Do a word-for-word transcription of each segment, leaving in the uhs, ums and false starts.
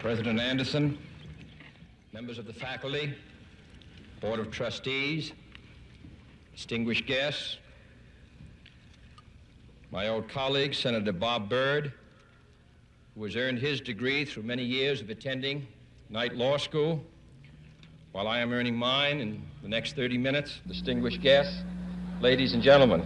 President Anderson, members of the faculty, Board of Trustees, distinguished guests, my old colleague, Senator Bob Byrd, who has earned his degree through many years of attending Knight Law School, while I am earning mine in the next thirty minutes, distinguished guests, ladies and gentlemen.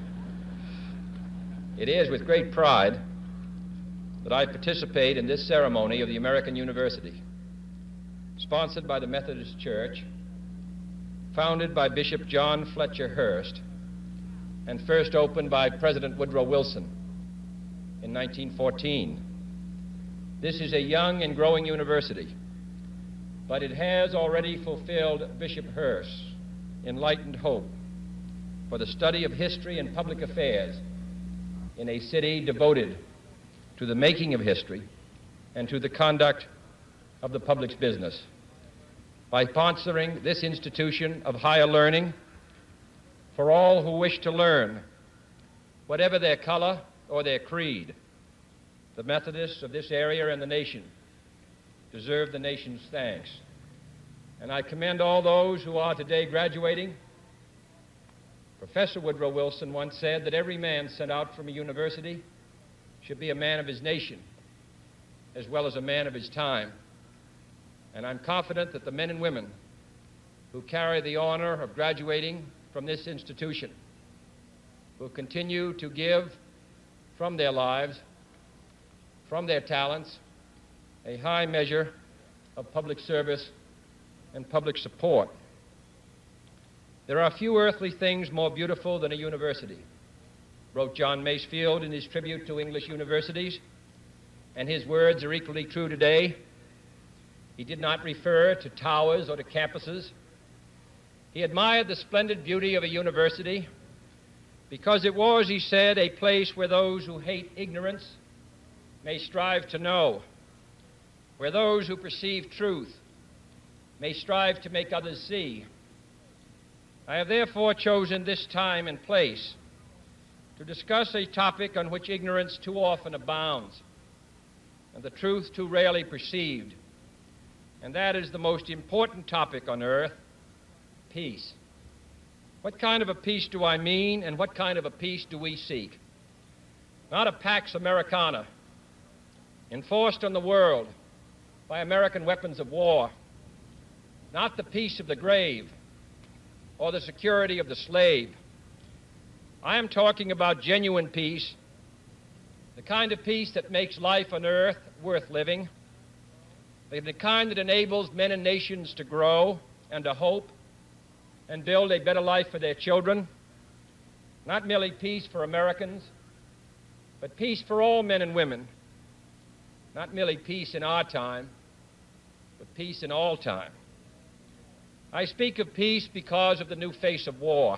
It is with great pride that I participate in this ceremony of the American University, sponsored by the Methodist Church, founded by Bishop John Fletcher Hurst, and first opened by President Woodrow Wilson in nineteen fourteen. This is a young and growing university, but it has already fulfilled Bishop Hurst's enlightened hope for the study of history and public affairs in a city devoted to the making of history and to the conduct of the public's business. By sponsoring this institution of higher learning for all who wish to learn, whatever their color or their creed, the Methodists of this area and the nation deserve the nation's thanks. And I commend all those who are today graduating. Professor Woodrow Wilson once said that every man sent out from a university should be a man of his nation as well as a man of his time. And I'm confident that the men and women who carry the honor of graduating from this institution will continue to give from their lives, from their talents, a high measure of public service and public support. There are few earthly things more beautiful than a university, wrote John Masefield in his tribute to English universities, and his words are equally true today. He did not refer to towers or to campuses. He admired the splendid beauty of a university because it was, he said, a place where those who hate ignorance may strive to know, where those who perceive truth may strive to make others see. I have therefore chosen this time and place to discuss a topic on which ignorance too often abounds and the truth too rarely perceived, and that is the most important topic on earth: peace. What kind of a peace do I mean, and what kind of a peace do we seek? Not a Pax Americana enforced on the world by American weapons of war, not the peace of the grave or the security of the slave. I am talking about genuine peace, the kind of peace that makes life on earth worth living, the kind that enables men and nations to grow and to hope and build a better life for their children. Not merely peace for Americans, but peace for all men and women. Not merely peace in our time, but peace in all time. I speak of peace because of the new face of war.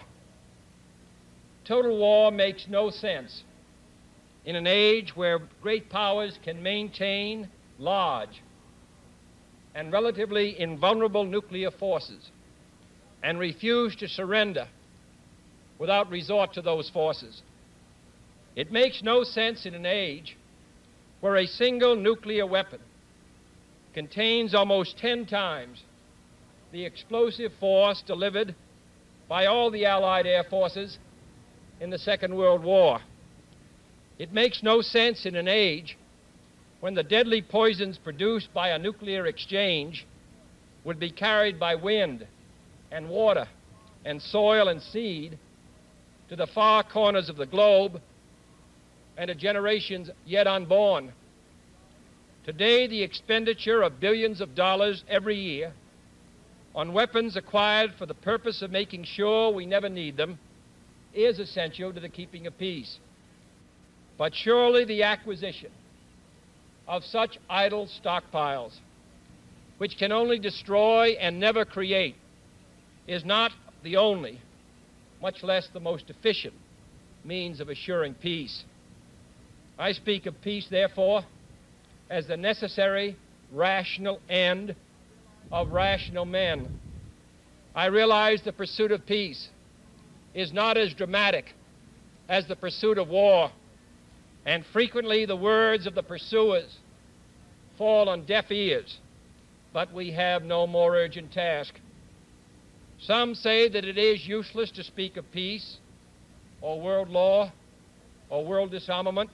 Total war makes no sense in an age where great powers can maintain large and relatively invulnerable nuclear forces and refuse to surrender without resort to those forces. It makes no sense in an age where a single nuclear weapon contains almost ten times the explosive force delivered by all the Allied air forces in the Second World War. It makes no sense in an age when the deadly poisons produced by a nuclear exchange would be carried by wind and water and soil and seed to the far corners of the globe and to generations yet unborn. Today, the expenditure of billions of dollars every year on weapons acquired for the purpose of making sure we never need them is essential to the keeping of peace. But surely the acquisition of such idle stockpiles, which can only destroy and never create, is not the only, much less the most efficient, means of assuring peace. I speak of peace, therefore, as the necessary, rational end of rational men. I realize the pursuit of peace is not as dramatic as the pursuit of war, and frequently the words of the pursuers fall on deaf ears, but we have no more urgent task. Some say that it is useless to speak of peace or world law or world disarmament,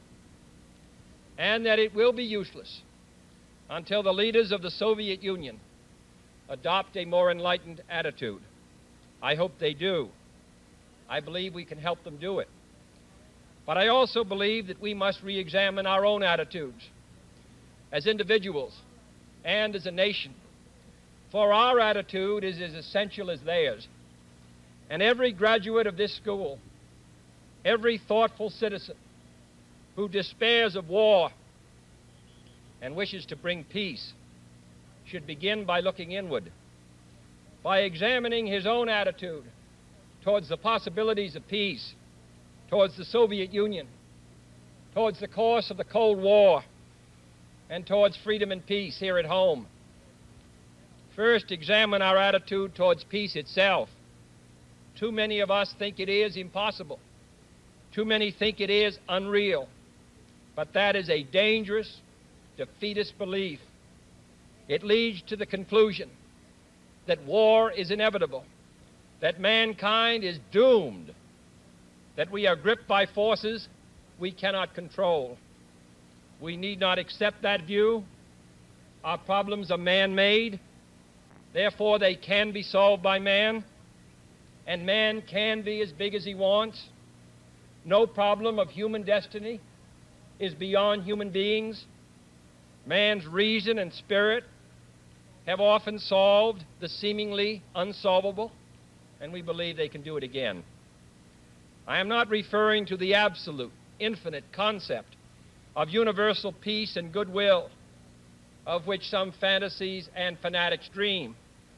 and that it will be useless until the leaders of the Soviet Union adopt a more enlightened attitude. I hope they do. I believe we can help them do it. But I also believe that we must re-examine our own attitudes as individuals and as a nation, for our attitude is as essential as theirs. And every graduate of this school, every thoughtful citizen who despairs of war and wishes to bring peace should begin by looking inward, by examining his own attitude towards the possibilities of peace, towards the Soviet Union, towards the course of the Cold War, and towards freedom and peace here at home. First, examine our attitude towards peace itself. Too many of us think it is impossible. Too many think it is unreal. But that is a dangerous, defeatist belief. It leads to the conclusion that war is inevitable, that mankind is doomed, that we are gripped by forces we cannot control. We need not accept that view. Our problems are man-made. Therefore, they can be solved by man, and man can be as big as he wants. No problem of human destiny is beyond human beings. Man's reason and spirit have often solved the seemingly unsolvable, and we believe they can do it again. I am not referring to the absolute, infinite concept of universal peace and goodwill, of which some fantasies and fanatics dream.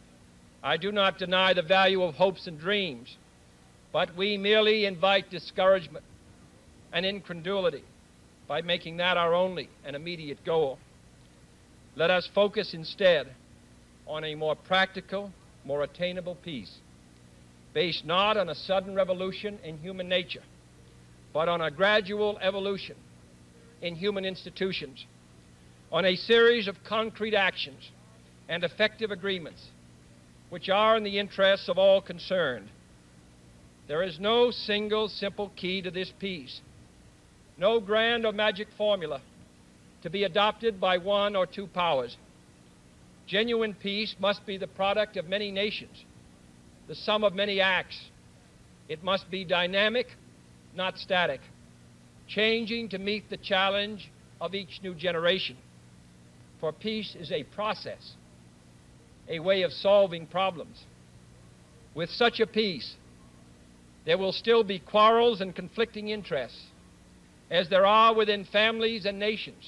I do not deny the value of hopes and dreams, but we merely invite discouragement and incredulity by making that our only and immediate goal. Let us focus instead on a more practical, more attainable peace, based not on a sudden revolution in human nature, but on a gradual evolution in human institutions, on a series of concrete actions and effective agreements which are in the interests of all concerned. There is no single simple key to this peace, no grand or magic formula to be adopted by one or two powers. Genuine peace must be the product of many nations, the sum of many acts. It must be dynamic, not static, changing to meet the challenge of each new generation. For peace is a process, a way of solving problems. With such a peace, there will still be quarrels and conflicting interests, as there are within families and nations.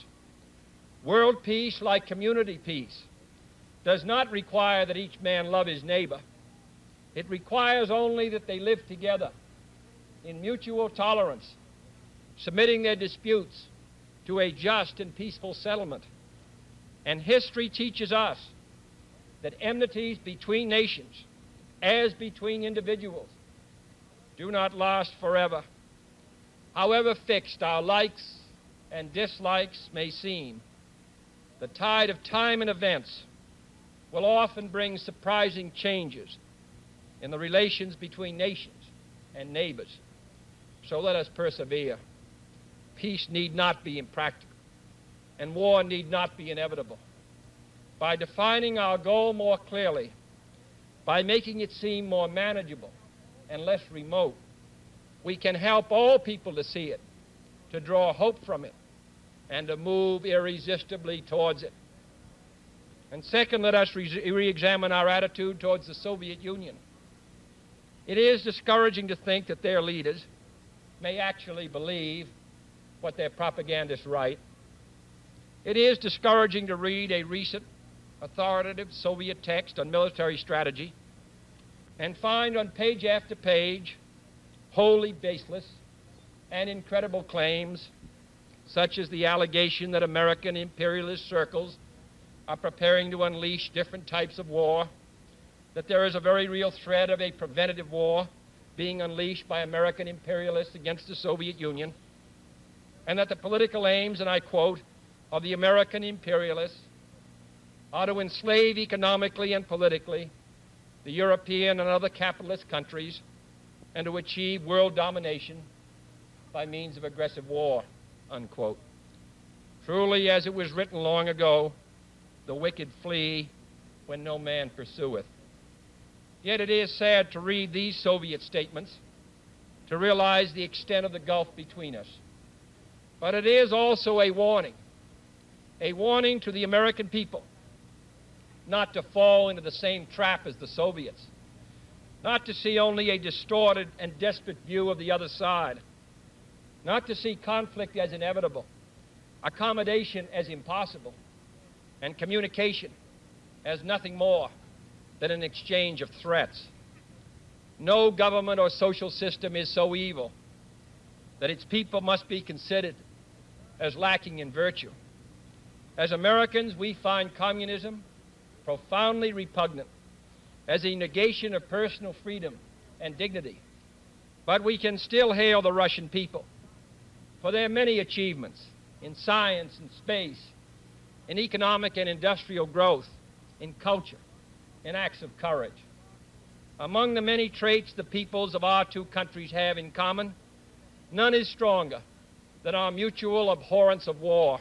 World peace, like community peace, does not require that each man love his neighbor. It requires only that they live together in mutual tolerance, submitting their disputes to a just and peaceful settlement. And history teaches us that enmities between nations, as between individuals, do not last forever. However fixed our likes and dislikes may seem, the tide of time and events will often bring surprising changes in the relations between nations and neighbors. So let us persevere. Peace need not be impractical, and war need not be inevitable. By defining our goal more clearly, by making it seem more manageable and less remote, we can help all people to see it, to draw hope from it, and to move irresistibly towards it. And second, let us re-examine our attitude towards the Soviet Union. It is discouraging to think that their leaders may actually believe what their propagandists write. It is discouraging to read a recent authoritative Soviet text on military strategy and find on page after page wholly baseless and incredible claims, such as the allegation that American imperialist circles are preparing to unleash different types of war, that there is a very real threat of a preventative war being unleashed by American imperialists against the Soviet Union, and that the political aims, and I quote, of the American imperialists are to enslave economically and politically the European and other capitalist countries and to achieve world domination by means of aggressive war, unquote. Truly, as it was written long ago, the wicked flee when no man pursueth. Yet it is sad to read these Soviet statements, to realize the extent of the gulf between us. But it is also a warning, a warning to the American people not to fall into the same trap as the Soviets, not to see only a distorted and desperate view of the other side, not to see conflict as inevitable, accommodation as impossible, and communication as nothing more than an exchange of threats. No government or social system is so evil that its people must be considered as lacking in virtue. As Americans, we find communism profoundly repugnant as a negation of personal freedom and dignity. But we can still hail the Russian people for their many achievements in science and space, in economic and industrial growth, in culture, in acts of courage. Among the many traits the peoples of our two countries have in common, none is stronger than our mutual abhorrence of war.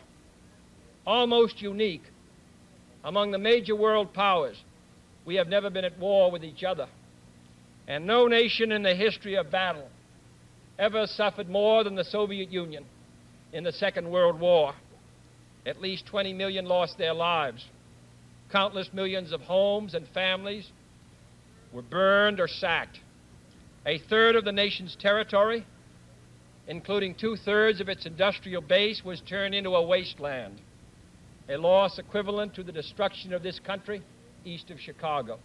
Almost unique among the major world powers, we have never been at war with each other, and no nation in the history of battle ever suffered more than the Soviet Union in the Second World War. At least twenty million lost their lives. Countless millions of homes and families were burned or sacked. A third of the nation's territory, including two-thirds of its industrial base, was turned into a wasteland, a loss equivalent to the destruction of this country east of Chicago.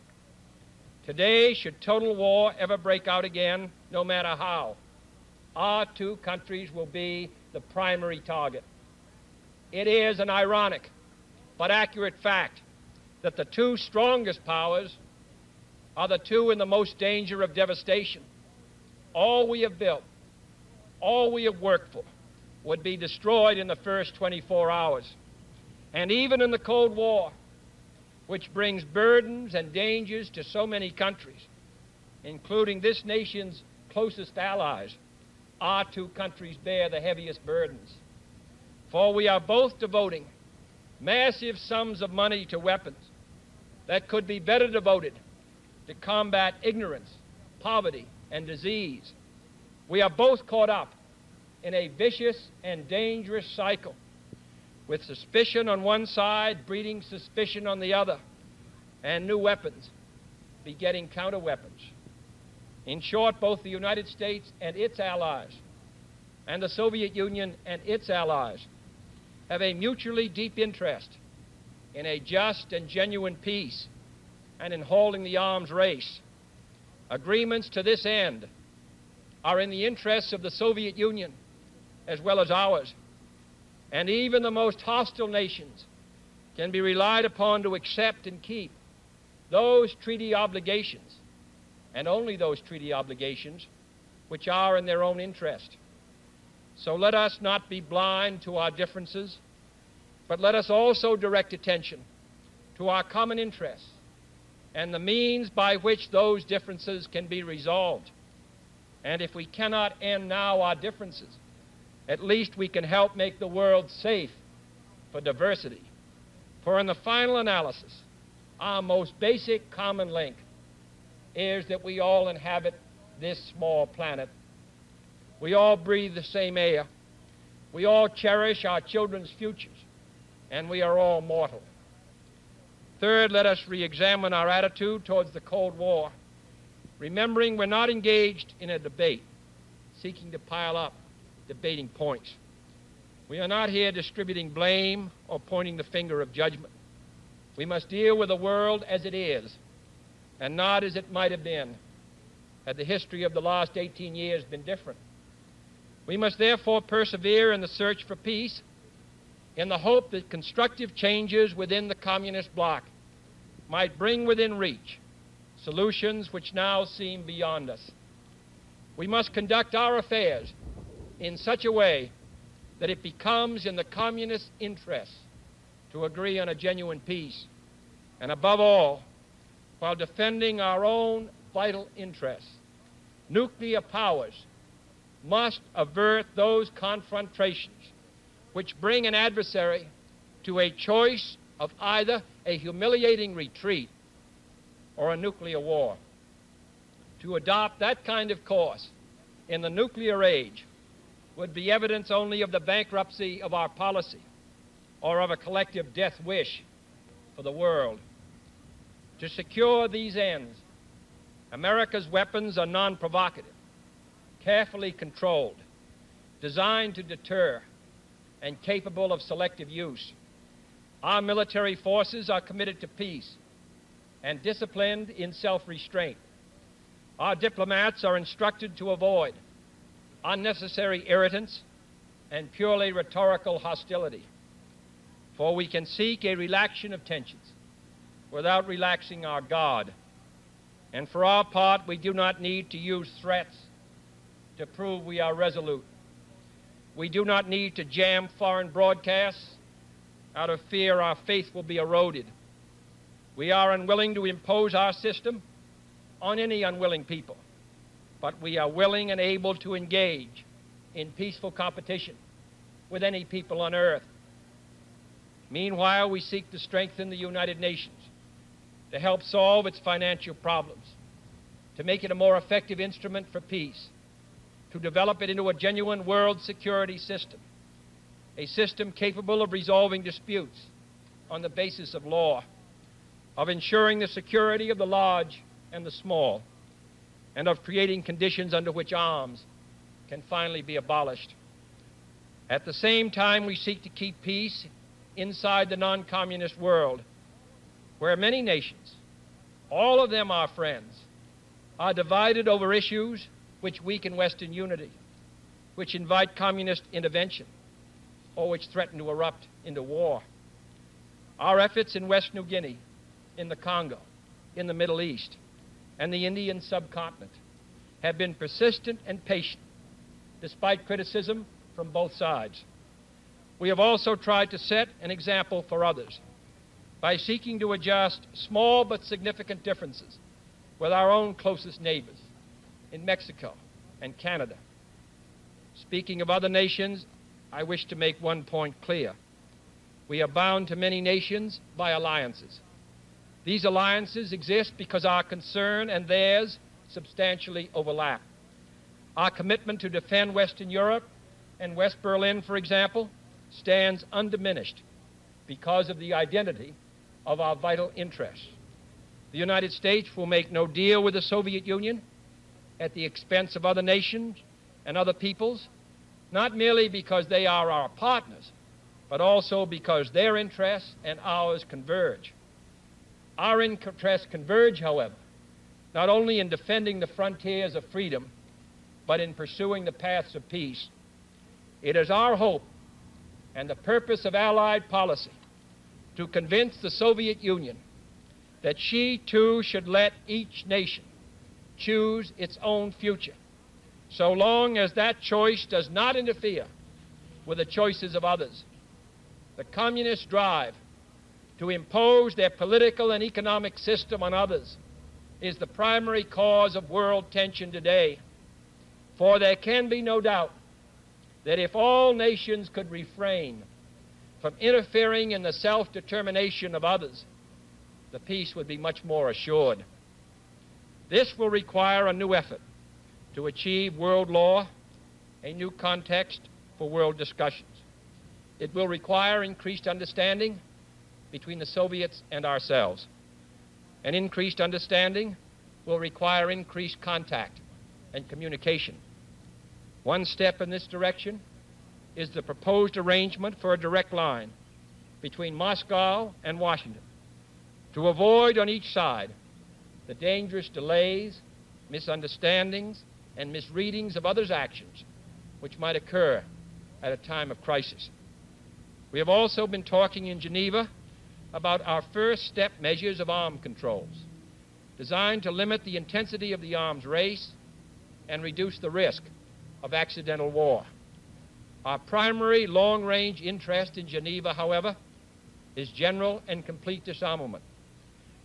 Today, should total war ever break out again, no matter how, our two countries will be the primary target. It is an ironic but accurate fact that the two strongest powers are the two in the most danger of devastation. All we have built, all we have worked for, would be destroyed in the first twenty-four hours. And even in the Cold War, which brings burdens and dangers to so many countries, including this nation's closest allies, our two countries bear the heaviest burdens. For we are both devoting massive sums of money to weapons that could be better devoted to combat ignorance, poverty, and disease. We are both caught up in a vicious and dangerous cycle, with suspicion on one side breeding suspicion on the other, and new weapons begetting counter-weapons. In short, both the United States and its allies, and the Soviet Union and its allies, have a mutually deep interest in a just and genuine peace and in holding the arms race. Agreements to this end are in the interests of the Soviet Union as well as ours, and even the most hostile nations can be relied upon to accept and keep those treaty obligations, and only those treaty obligations, which are in their own interest. So let us not be blind to our differences, but let us also direct attention to our common interests and the means by which those differences can be resolved. And if we cannot end now our differences, at least we can help make the world safe for diversity. For in the final analysis, our most basic common link is that we all inhabit this small planet. We all breathe the same air. We all cherish our children's futures, and we are all mortal. Third, let us re-examine our attitude towards the Cold War, remembering we're not engaged in a debate, seeking to pile up debating points. We are not here distributing blame or pointing the finger of judgment. We must deal with the world as it is, and not as it might have been had the history of the last eighteen years been different. We must therefore persevere in the search for peace, in the hope that constructive changes within the communist bloc might bring within reach solutions which now seem beyond us. We must conduct our affairs in such a way that it becomes in the communist interest to agree on a genuine peace And above all, while defending our own vital interests, nuclear powers must avert those confrontations which bring an adversary to a choice of either a humiliating retreat or a nuclear war. To adopt that kind of course in the nuclear age would be evidence only of the bankruptcy of our policy or of a collective death wish for the world. To secure these ends, America's weapons are non-provocative, carefully controlled, designed to deter, and capable of selective use. Our military forces are committed to peace and disciplined in self-restraint. Our diplomats are instructed to avoid unnecessary irritants and purely rhetorical hostility, for we can seek a relaxation of tensions without relaxing our guard. And for our part, we do not need to use threats to prove we are resolute. We do not need to jam foreign broadcasts out of fear our faith will be eroded. We are unwilling to impose our system on any unwilling people, but we are willing and able to engage in peaceful competition with any people on earth. Meanwhile, we seek to strengthen the United Nations to help solve its financial problems, to make it a more effective instrument for peace, to develop it into a genuine world security system, a system capable of resolving disputes on the basis of law, of ensuring the security of the large and the small, and of creating conditions under which arms can finally be abolished. At the same time, we seek to keep peace inside the non-communist world, where many nations, all of them our friends, are divided over issues which weaken Western unity, which invite communist intervention, or which threaten to erupt into war. Our efforts in West New Guinea, in the Congo, in the Middle East, and the Indian subcontinent have been persistent and patient, despite criticism from both sides. We have also tried to set an example for others by seeking to adjust small but significant differences with our own closest neighbors in Mexico and Canada. Speaking of other nations, I wish to make one point clear. We are bound to many nations by alliances. These alliances exist because our concern and theirs substantially overlap. Our commitment to defend Western Europe and West Berlin, for example, stands undiminished because of the identity of our vital interests. The United States will make no deal with the Soviet Union at the expense of other nations and other peoples, not merely because they are our partners, but also because their interests and ours converge. Our interests converge, however, not only in defending the frontiers of freedom, but in pursuing the paths of peace. It is our hope and the purpose of Allied policy to convince the Soviet Union that she too should let each nation choose its own future, so long as that choice does not interfere with the choices of others. The communist drive to impose their political and economic system on others is the primary cause of world tension today. For there can be no doubt that if all nations could refrain from interfering in the self-determination of others, the peace would be much more assured. This will require a new effort to achieve world law, a new context for world discussions. It will require increased understanding between the Soviets and ourselves. An increased understanding will require increased contact and communication. One step in this direction is the proposed arrangement for a direct line between Moscow and Washington to avoid on each side the dangerous delays, misunderstandings, and misreadings of others' actions which might occur at a time of crisis. We have also been talking in Geneva about our first step measures of arms controls, designed to limit the intensity of the arms race and reduce the risk of accidental war. Our primary long-range interest in Geneva, however, is general and complete disarmament,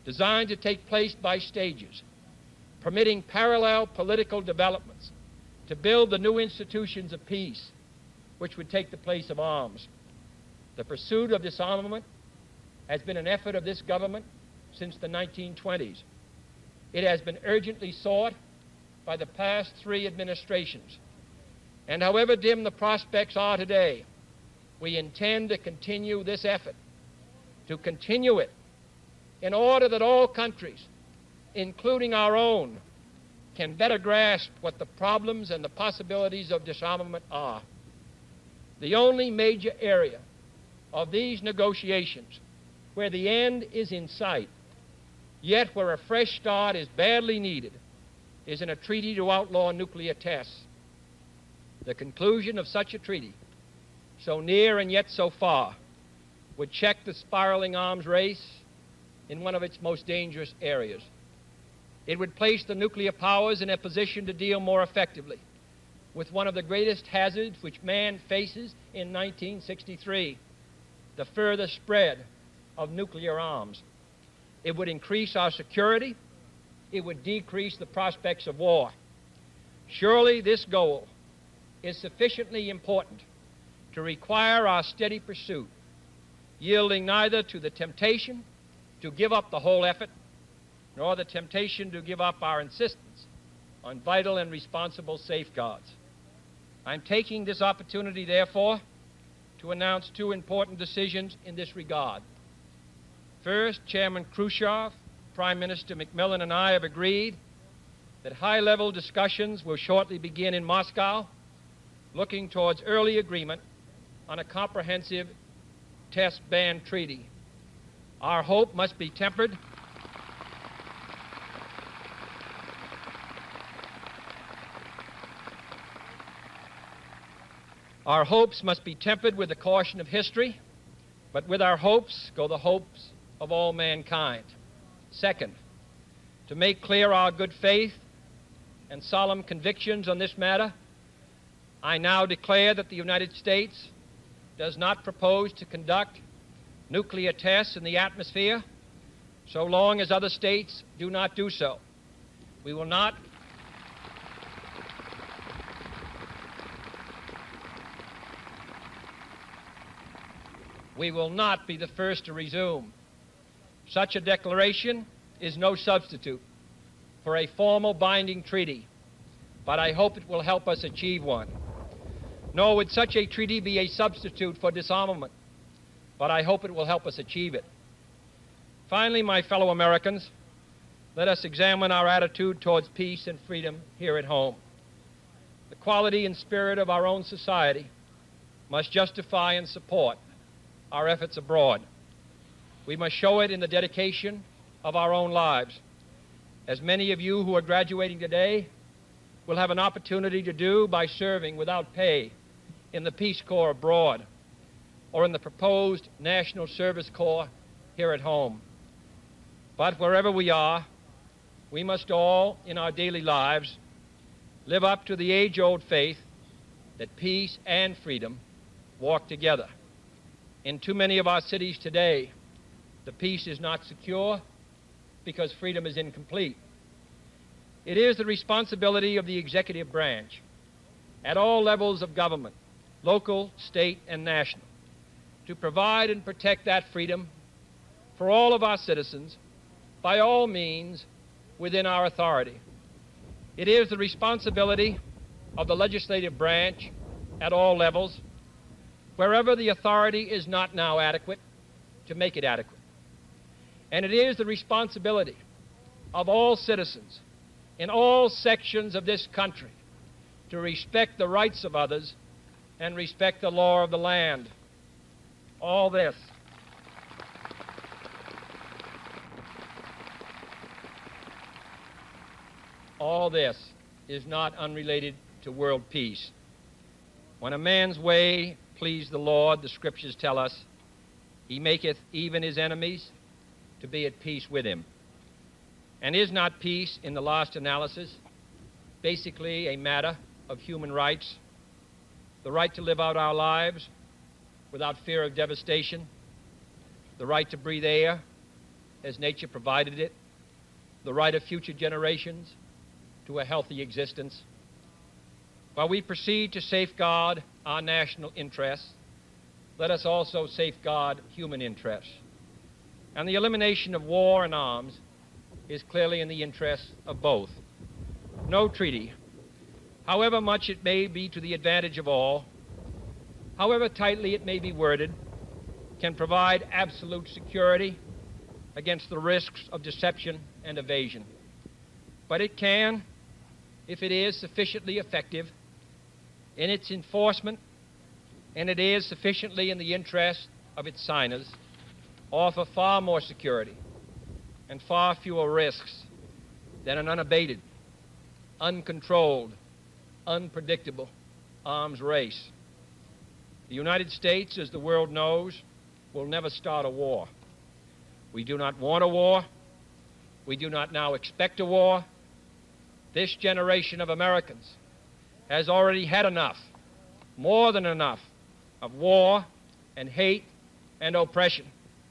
designed to take place by stages, permitting parallel political developments to build the new institutions of peace which would take the place of arms. The pursuit of disarmament has been an effort of this government since the nineteen twenties. It has been urgently sought by the past three administrations. And however dim the prospects are today, we intend to continue this effort, to continue it in order that all countries, including our own, can better grasp what the problems and the possibilities of disarmament are. The only major area of these negotiations where the end is in sight, yet where a fresh start is badly needed, is in a treaty to outlaw nuclear tests. The conclusion of such a treaty, so near and yet so far, would check the spiraling arms race in one of its most dangerous areas. It would place the nuclear powers in a position to deal more effectively with one of the greatest hazards which man faces in nineteen sixty-three, the further spread of nuclear arms. It would increase our security. It would decrease the prospects of war. Surely this goal is sufficiently important to require our steady pursuit, yielding neither to the temptation to give up the whole effort, nor the temptation to give up our insistence on vital and responsible safeguards. I'm taking this opportunity, therefore, to announce two important decisions in this regard. First, Chairman Khrushchev, Prime Minister Macmillan, and I have agreed that high-level discussions will shortly begin in Moscow, looking towards early agreement on a comprehensive test ban treaty. Our hope must be tempered Our hopes must be tempered with the caution of history, but with our hopes go the hopes of all mankind. Second, to make clear our good faith and solemn convictions on this matter, I now declare that the United States does not propose to conduct nuclear tests in the atmosphere so long as other states do not do so. We will not We will not be the first to resume. Such a declaration is no substitute for a formal binding treaty, but I hope it will help us achieve one. Nor would such a treaty be a substitute for disarmament, but I hope it will help us achieve it. Finally, my fellow Americans, let us examine our attitude towards peace and freedom here at home. The quality and spirit of our own society must justify and support our efforts abroad. We must show it in the dedication of our own lives. As many of you who are graduating today will have an opportunity to do by serving without pay in the Peace Corps abroad or in the proposed National Service Corps here at home. But wherever we are, we must all, in our daily lives, live up to the age-old faith that peace and freedom walk together. In too many of our cities today, the peace is not secure because freedom is incomplete. It is the responsibility of the executive branch at all levels of government, local, state, and national, to provide and protect that freedom for all of our citizens by all means within our authority. It is the responsibility of the legislative branch at all levels, wherever the authority is not now adequate, to make it adequate. And it is the responsibility of all citizens in all sections of this country to respect the rights of others and respect the law of the land. All this all this is not unrelated to world peace. When a man's way please the Lord, the Scriptures tell us, he maketh even his enemies to be at peace with him. And is not peace, in the last analysis, basically a matter of human rights? The right to live out our lives without fear of devastation, the right to breathe air as nature provided it, the right of future generations to a healthy existence. While we proceed to safeguard our national interests, let us also safeguard human interests. And the elimination of war and arms is clearly in the interests of both. No treaty, however much it may be to the advantage of all, however tightly it may be worded, can provide absolute security against the risks of deception and evasion. But it can, if it is sufficiently effective in its enforcement, and it is sufficiently in the interest of its signers, offer far more security and far fewer risks than an unabated, uncontrolled, unpredictable arms race. The United States, as the world knows, will never start a war. We do not want a war. We do not now expect a war. This generation of Americans has already had enough, more than enough, of war and hate and oppression.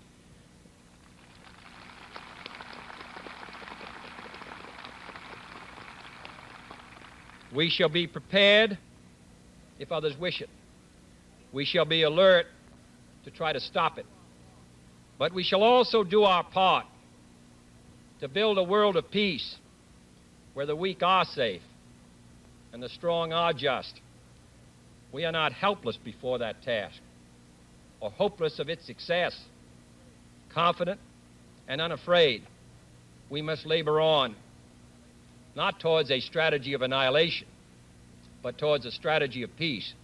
We shall be prepared if others wish it. We shall be alert to try to stop it. But we shall also do our part to build a world of peace where the weak are safe and the strong are just. We are not helpless before that task or hopeless of its success. Confident and unafraid, we must labor on, not towards a strategy of annihilation, but towards a strategy of peace.